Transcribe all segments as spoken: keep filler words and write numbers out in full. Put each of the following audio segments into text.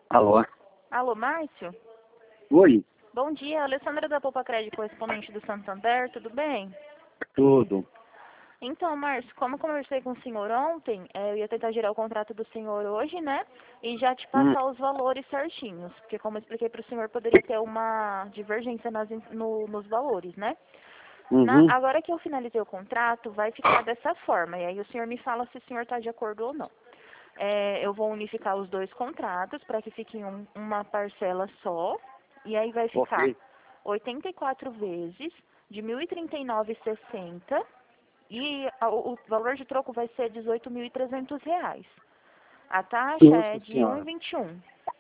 Alô? Alô, Márcio? Oi, Bom dia, Alessandra da Poupa Crédito, correspondente do Santander, tudo bem? tudo. Então, Márcio, como eu conversei com o senhor ontem, eh, eu ia tentar gerar o contrato do senhor hoje, né? E já te Hum, passar os valores certinhos, porque como eu expliquei para o senhor, poderia ter uma divergência nas, in- no- nos valores, né? Na- uhum, agora que eu finalizei o contrato, vai ficar dessa forma, e aí o senhor me fala se o senhor está de acordo ou não. É, eu vou unificar os dois contratos para que fique em um- uma parcela só. E aí vai ficar ok. oitenta e quatro vezes de mil e trinta e nove e sessenta e a- o, o valor de troco vai ser dezoito mil e trezentos reais. A taxa é Nossa de um e senhora, vinte e um.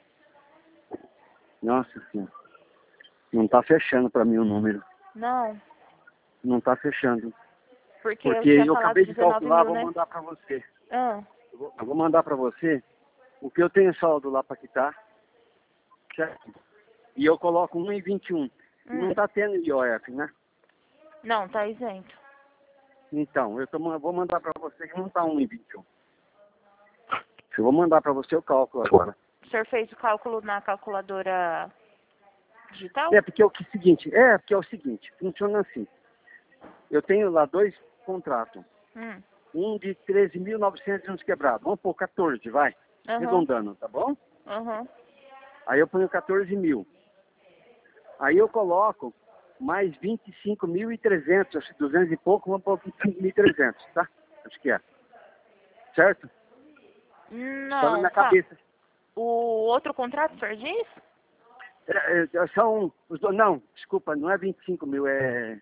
nossa senhora. Não tá fechando pra mim o número. Não, Não tá fechando. porque eu Porque tinha eu falado acabei de dezenove calcular, mil, vou né? mandar pra você. Ah, Eu vou, eu vou mandar pra você o que eu tenho saldo lá pra quitar, certo? E eu coloco um e vinte e um. E não hum. tá tendo I O F, né? Não, tá isento. Então, eu tô, ma- vou mandar pra você que não tá um e vinte e um. Eu vou mandar pra você o cálculo agora. O senhor fez o cálculo na calculadora digital? É porque é o que é o seguinte, é porque é o seguinte, funciona assim. Eu tenho lá dois contratos. Hum. Um de treze mil e novecentos e uns quebrados. Vamos pôr quatorze, vai. Aham, Arredondando, tá bom? aham. Aí eu ponho quatorze mil. Aí eu coloco mais vinte e cinco mil e trezentos, acho que duzentos e pouco, vamos pôr vinte e cinco mil e trezentos, tá? Acho que é. Certo? Só na Não, minha tá. cabeça. O outro contrato, o senhor diz? É, é, são os dois, não, desculpa, não é vinte e cinco mil, é,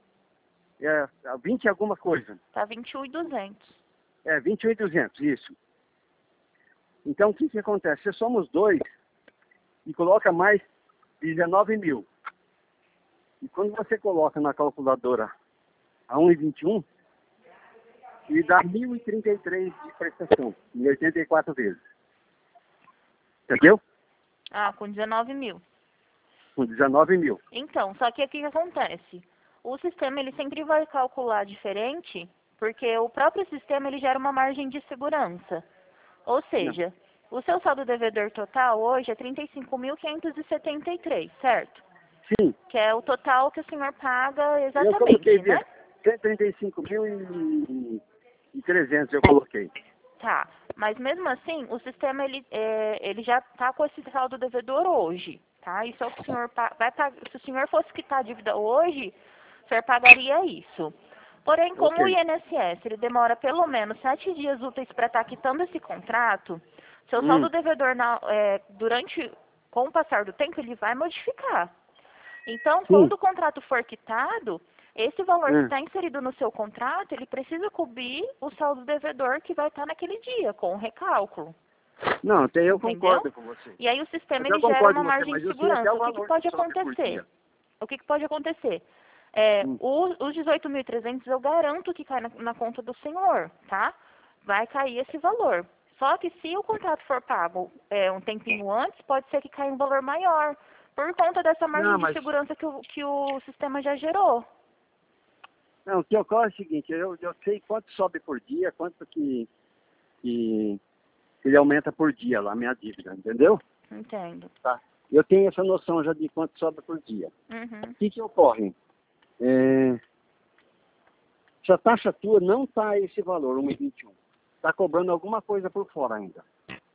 é vinte e alguma coisa. Tá vinte e um mil e duzentos. É vinte e um mil e duzentos, isso. Então o que que acontece? Se somos dois e coloca mais dezenove mil. E quando você coloca na calculadora a um e vinte e um, ele dá mil e trinta e três de prestação, em oitenta e quatro vezes. Entendeu? Ah, com dezenove mil. Com dezenove mil. Então, só que o que que acontece? O sistema, ele sempre vai calcular diferente, porque o próprio sistema, ele gera uma margem de segurança. Ou Não. seja, o seu saldo devedor total hoje é trinta e cinco mil quinhentos e setenta e três, certo? Sim, Que é o total que o senhor paga eu coloquei exatamente, né? cento e trinta e cinco mil e trezentos eu coloquei. Tá, mas mesmo assim, o sistema ele, é, ele já está com esse saldo devedor hoje, tá? Isso é o que o senhor pa- vai pagar. Se o senhor fosse quitar a dívida hoje, o senhor pagaria isso. Porém, como o Ok. I N S S ele demora pelo menos sete dias úteis para estar quitando esse contrato, seu saldo Hum, devedor na- é, durante, com o passar do tempo, ele vai modificar. Então, sim. quando o contrato for quitado, esse valor que Hum. está inserido no seu contrato, ele precisa cobrir o saldo devedor que vai estar naquele dia, com o recálculo. Não, até eu Entendeu? concordo com você. E aí o sistema Até eu ele gera concordo uma com você, margem mas de eu sei até o segurança. O que, que valor que pode sobe por acontecer? dia. O que, que pode acontecer? É, Hum. o- os dezoito mil e trezentos eu garanto que cai na, na conta do senhor, tá? Vai cair esse valor. Só que se o contrato for pago é, um tempinho antes, pode ser que caia um valor maior, por conta dessa margem Não, de mas segurança que o, que o sistema já gerou. não, o que ocorre é o seguinte, eu, eu sei quanto sobe por dia, quanto que, que ele aumenta por dia lá, a minha dívida, entendeu? Entendo. Tá. Eu tenho essa noção já de quanto sobe por dia. Uhum. O que que ocorre? É, se a taxa tua não está esse valor, um e vinte e um, está cobrando alguma coisa por fora ainda.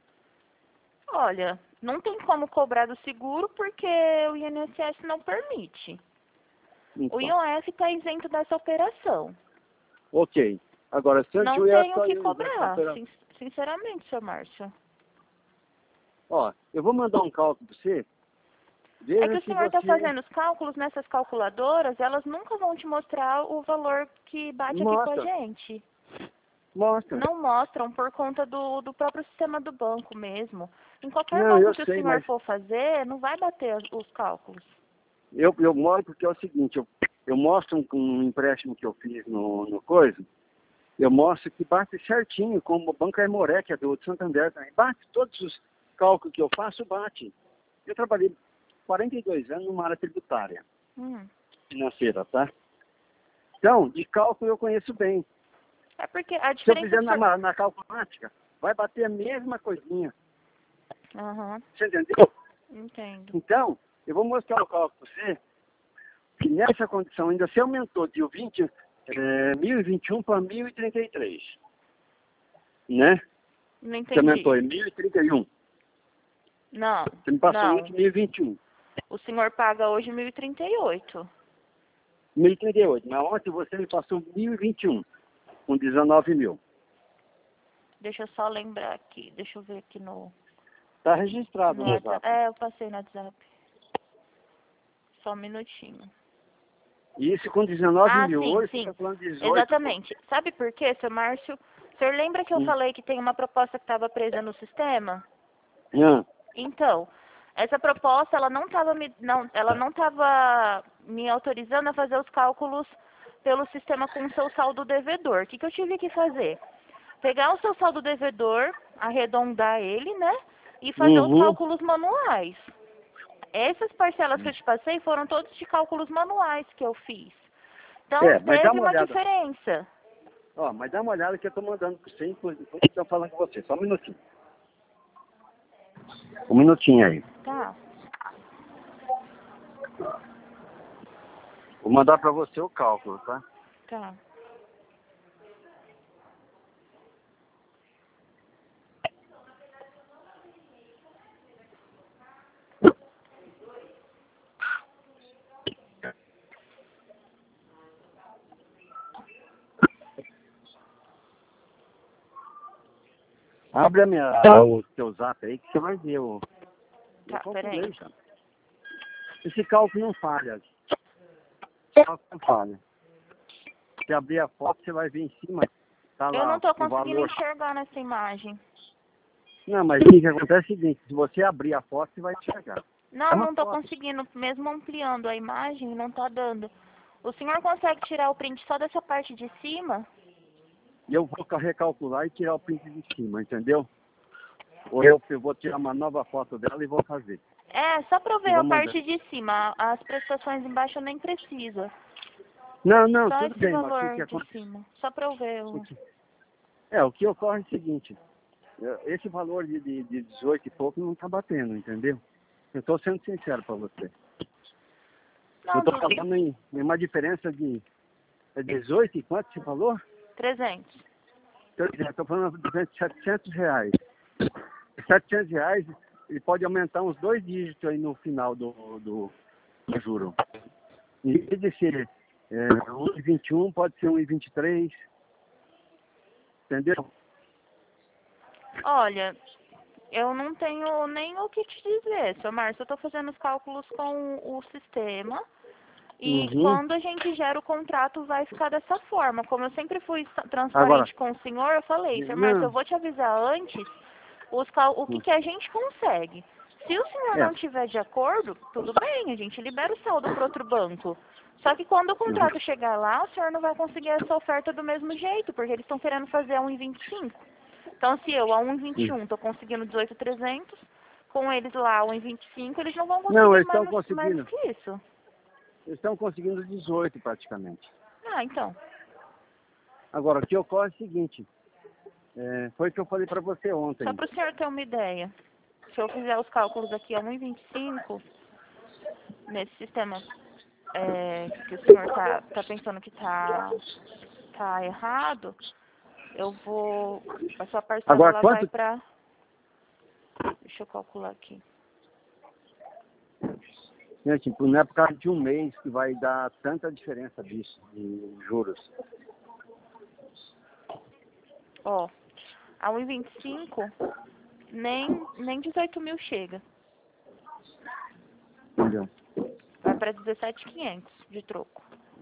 Olha, não tem como cobrar do seguro porque o I N S S não permite. O Então, I O F está isento dessa operação. ok. Agora, se eu Não tiver tem o só que eu isento da cobrar, operação, sin- sinceramente, seu Márcio. ó, eu vou mandar um cálculo para você, É que veja o se senhor está você fazendo os cálculos nessas calculadoras, elas nunca vão te mostrar o valor que bate aqui com a mostra, gente. mostra. Não mostram por conta do, do próprio sistema do banco mesmo. Em qualquer Não, banco eu que o sei, senhor mas for fazer, não vai bater as- os cálculos. eu, eu mostro porque é o seguinte, eu, eu mostro um, um empréstimo que eu fiz no, no coisa, eu mostro que bate certinho, como o Banco Aimoré, que é do Santander também. Bate, todos os cálculos que eu faço, bate. Eu trabalhei quarenta e dois anos numa área tributária, Hum. financeira, tá? Então, de cálculo eu conheço bem. É porque a Se eu diferença fizer que o senhor... na, na calculática, vai bater a mesma coisinha. Uhum. Você entendeu? Entendo. Então, eu vou mostrar o cálculo para você, que nessa condição ainda se aumentou de vinte, é, mil e vinte e um para mil e trinta e três. Né? Não Você entendi. aumentou em mil e trinta e um. Não, Você me passou não. um de mil e vinte e um. O senhor paga hoje mil e trinta e oito. mil e trinta e oito. Mas ontem você me passou mil e vinte e um, com dezenove mil. Deixa eu só lembrar aqui. Deixa eu ver aqui no... Está registrado no no WhatsApp. WhatsApp. É, eu passei no WhatsApp. Só um minutinho. E isso com dezenove Ah, mil. sim, Hoje sim. você está falando de dezoito. Exatamente. Sabe por quê, seu Márcio? O senhor lembra que eu Hum. falei que tem uma proposta que estava presa no sistema? Ah, Então, essa proposta, ela não estava me, não, ela não estava me autorizando a fazer os cálculos pelo sistema com o seu saldo devedor. O que, que eu tive que fazer? Pegar o seu saldo devedor, arredondar ele, né? E fazer os uhum. cálculos manuais. Essas parcelas que eu te passei foram todos de cálculos manuais que eu fiz. Então, É, mas dá teve uma uma olhada. diferença. Ó, mas dá uma olhada que eu estou mandando para você, enquanto estou falando com você. Só um minutinho. Um minutinho aí. Tá. Vou mandar para você o cálculo, tá? Tá. Abre a minha, o teu zap aí que você vai ver o... Tá, eu peraí. calculei já. Esse cálculo não falha. Esse cálculo não falha. Se abrir a foto, você vai ver em cima. Tá lá Eu não tô o conseguindo valor. enxergar nessa imagem. Não, mas o que acontece é o seguinte, se você abrir a foto, você vai enxergar. Não, É uma não tô foto. conseguindo. Mesmo ampliando a imagem, não tá dando. O senhor consegue tirar o print só dessa parte de cima? E eu vou recalcular e tirar o print de cima, entendeu? Ou eu, eu vou tirar uma nova foto dela e vou fazer. É, só pra eu E ver vou a mandar. parte de cima. As prestações embaixo eu nem preciso. Não, não, Só tudo esse bem, mas o que, valor que de acontece? cima. Só pra eu ver. O O... que- É, o que ocorre é o seguinte, é, esse valor de, de, de dezoito e pouco não está batendo, entendeu? Eu estou sendo sincero para você. Eu Não, estou tudo. falando em, em uma diferença de é dezoito e quanto você falou? trezentos. Eu estou falando de setecentos reais. setecentos reais, ele pode aumentar uns dois dígitos aí no final do, do, do juro. Em vez de ser é, um e vinte e um, pode ser um e vinte e três. Entendeu? Olha, eu não tenho nem o que te dizer, seu Márcio. Eu tô fazendo os cálculos com o sistema. E Uhum. quando a gente gera o contrato, vai ficar dessa forma. Como eu sempre fui transparente Agora, com o senhor, eu falei, senhor Márcio, eu não. vou te avisar antes os cal o que, que a gente consegue. Se o senhor É. não tiver de acordo, tudo bem, a gente libera o saldo para outro banco. Só que quando o contrato chegar lá, o senhor não vai conseguir essa oferta do mesmo jeito, porque eles estão querendo fazer a um e vinte e cinco. Então, se eu a um e vinte e um estou conseguindo dezoito mil e trezentos, com eles lá a um e vinte e cinco, eles não vão conseguir Não, eles mais, estão mais conseguindo. do que isso. Eles estão conseguindo dezoito praticamente. Ah, então. Agora, o que ocorre é o seguinte, é, foi o que eu falei para você ontem. Só para o senhor ter uma ideia, se eu fizer os cálculos aqui a um e vinte e cinco, nesse sistema é, que o senhor tá, tá pensando que tá, tá errado, eu vou... A sua parcela Agora, ela vai quanto... para... Deixa eu calcular aqui. Gente, não é por causa de um mês que vai dar tanta diferença disso, de juros. Ó, a um e vinte e cinco, nem, nem dezoito mil chega. Entendeu? Vai para dezessete mil e quinhentos de troco.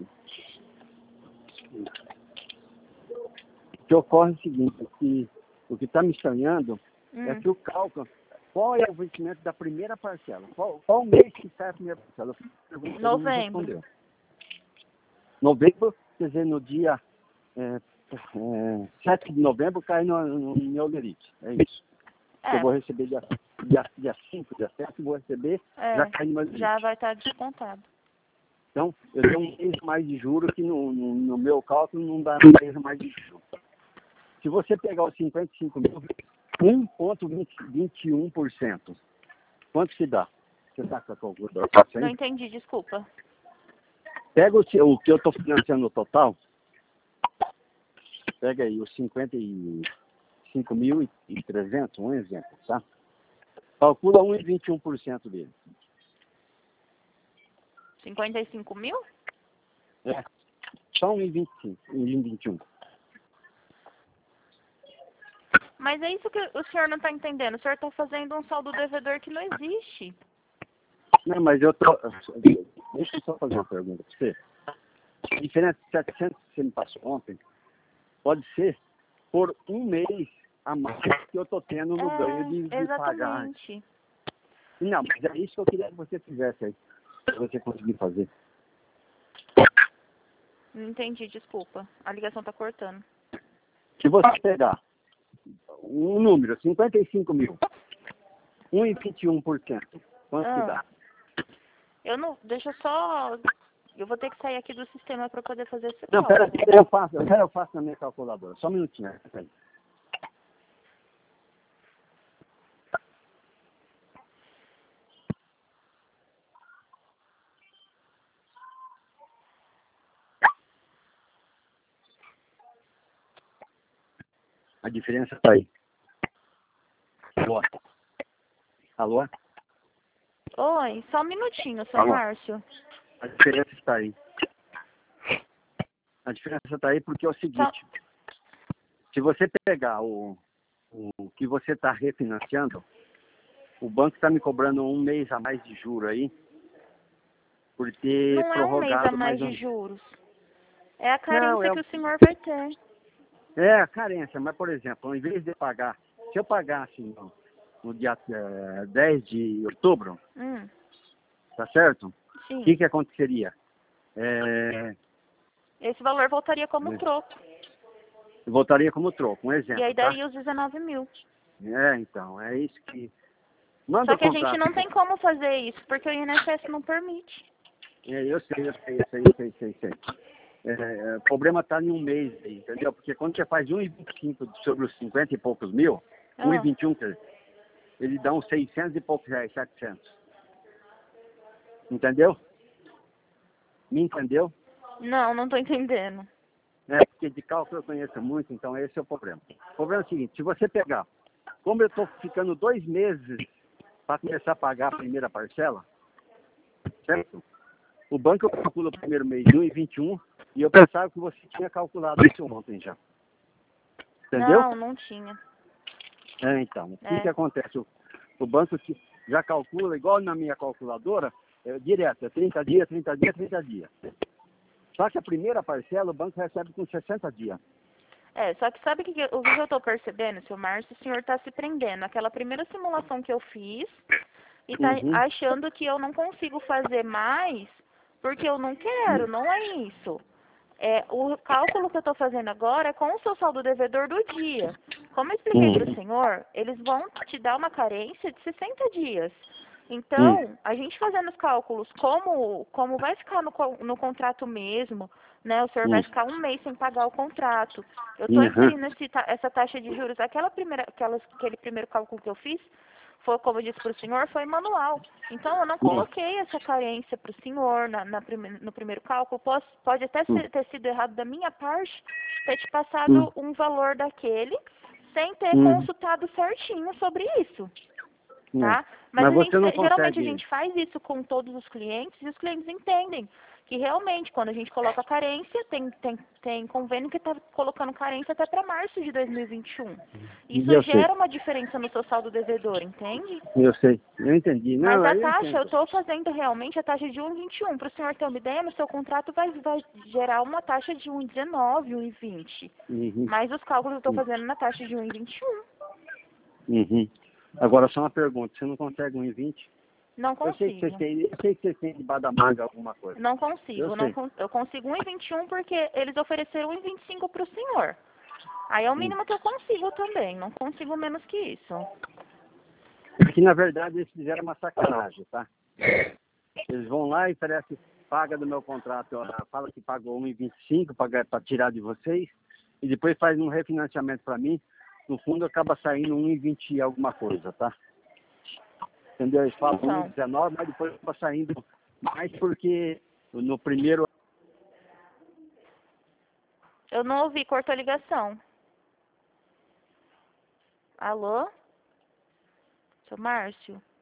O que ocorre é o seguinte, que o que está me estranhando Hum. é que o cálculo, qual é o vencimento da primeira parcela? Qual, qual mês que sai a primeira parcela? Você não Novembro. respondeu. Novembro, quer dizer, no dia é, é, sete de novembro cai no, no, no meu lerite. É isso. É, Eu vou receber dia, dia, dia cinco, dia sete, vou receber, é, já cai no meu lerite. já vai estar descontado. Então, eu tenho um mês mais de juros que no, no, no meu cálculo não dá um mês mais de juros. Se você pegar os cinquenta e cinco mil, um vírgula vinte e um por cento. Quanto que dá? Você está com a calculadora? Fácil, Não hein? entendi, desculpa. Pega o, seu- o que eu estou financiando no total. Pega aí os cinquenta e cinco mil e trezentos, um exemplo, tá? Calcula um vírgula vinte e um por cento dele. cinquenta e cinco mil? É. Só um vírgula vinte e cinco, um vírgula vinte e um. Mas é isso que o senhor não está entendendo. O senhor está fazendo um saldo devedor que não existe. Não, mas eu tô... Deixa eu só fazer uma pergunta para você. A diferença de setecentos que você me passou ontem pode ser por um mês a mais que eu tô tendo no É, ganho de, de pagar. exatamente. Não, mas é isso que eu queria que você fizesse aí. Se você conseguir fazer. Não entendi, desculpa. A ligação está cortando. Se você pegar um número, cinquenta e cinco mil, um vírgula vinte e um por cento, quanto que Ah, dá? eu não... Deixa eu só... Eu vou ter que sair aqui do sistema para poder fazer esse Não, cálculo. pera, pera, eu faço, pera, eu faço na minha calculadora. Só um minutinho. Pera aí. A diferença está aí. Alô? Alô? Oi, só um minutinho, seu Alô? Márcio. A diferença está aí. A diferença está aí porque é o seguinte. Se você pegar o, o que você está refinanciando, o banco está me cobrando um mês a mais de juro aí, por ter Não é um mês a prorrogado mais mais um... de juros. É a Não, carência é, que o senhor vai ter. é a carência, mas, por exemplo, ao invés de pagar, se eu pagasse no, no dia eh, dez de outubro, Hum, tá certo? O sim. que que aconteceria? É, Esse valor voltaria como É. troco. eu voltaria como troco, um E exemplo, aí tá? daria os dezenove mil. É, então, é isso que... Manda Só o que a gente contrato. não tem como fazer isso, porque o I N S S não permite. É, eu sei, eu sei, eu sei, eu sei, sei, sei. É, é, o problema está em um mês aí, entendeu? Porque quando você faz um vírgula vinte e cinco sobre os cinquenta e poucos mil, um Ah, vírgula vinte e um, quer dizer, ele dá uns seiscentos e poucos reais, setecentos. Entendeu? Me entendeu? não, não tô entendendo. É, porque de cálculo eu conheço muito, então esse é o problema. O problema é o seguinte, se você pegar, como eu estou ficando dois meses para começar a pagar a primeira parcela, certo? O banco calcula o primeiro mês de um vírgula vinte e um e eu pensava que você tinha calculado isso ontem já. Entendeu? Não, não tinha. É, então, o que, É. que acontece? O, o banco que já calcula, igual na minha calculadora, é, direto, é trinta dias, trinta dias, trinta dias. Só que a primeira parcela o banco recebe com sessenta dias. É, só que sabe que que- o que eu tô percebendo, seu Márcio? O senhor tá se prendendo. Aquela primeira simulação que eu fiz e tá Uhum. achando que eu não consigo fazer mais porque eu não quero, não é isso. É, o cálculo que eu estou fazendo agora é com o seu saldo devedor do dia. Como eu expliquei para o Uhum. senhor, eles vão te dar uma carência de sessenta dias. Uhum. Então, a gente fazendo os cálculos, como, como vai ficar no, co- no contrato mesmo, né? O senhor vai ficar um mês sem pagar o contrato. Eu estou Uhum. inserindo esse ta- essa taxa de juros. Aquela primeira, aquelas, aquele primeiro cálculo que eu fiz, foi, como eu disse para o senhor, foi manual. Então, eu não Uhum. coloquei essa carência para o senhor na, na prime- no primeiro cálculo. Posso, pode até ser- ter sido errado da minha parte ter te Uhum. passado um valor daquele sem ter Uhum. consultado certinho sobre isso, É. tá? Mas Mas a gente, você não geralmente a consegue. gente faz isso com todos os clientes e os clientes entendem que realmente quando a gente coloca carência, tem, tem, tem convênio que está colocando carência até para março de dois mil e vinte e um. Isso Eu sei, gera uma diferença no seu saldo devedor, entende? eu sei, eu entendi. Mas Não, a aí eu taxa, eu entendo. estou fazendo realmente a taxa de um vírgula vinte e um. Para o senhor ter uma ideia, no seu contrato vai, vai gerar uma taxa de um vírgula dezenove, um vírgula vinte. Uhum. Mas os cálculos eu estou fazendo na taxa de um vírgula vinte e um. Uhum. Agora só uma pergunta, você não consegue um e vinte? Não Eu sei que vocês consigo. têm, eu sei que vocês têm debaixo da manga alguma coisa. Não Eu consigo. Não, sei. con- eu consigo um vírgula vinte e um porque eles ofereceram um vírgula vinte e cinco para o senhor. Aí é o Hum. mínimo que eu consigo também. Não consigo menos que isso. Que na verdade eles fizeram uma sacanagem, tá? Eles vão lá e parece paga do meu contrato, ó, fala que pagou um vírgula vinte e cinco para tirar de vocês, e depois faz um refinanciamento para mim no fundo acaba saindo um e vinte e alguma coisa, tá? Entendeu? Eles falam Então. um e dezenove, mas depois acaba saindo mais porque no primeiro... Eu não ouvi, cortou a ligação. Alô? Seu Márcio?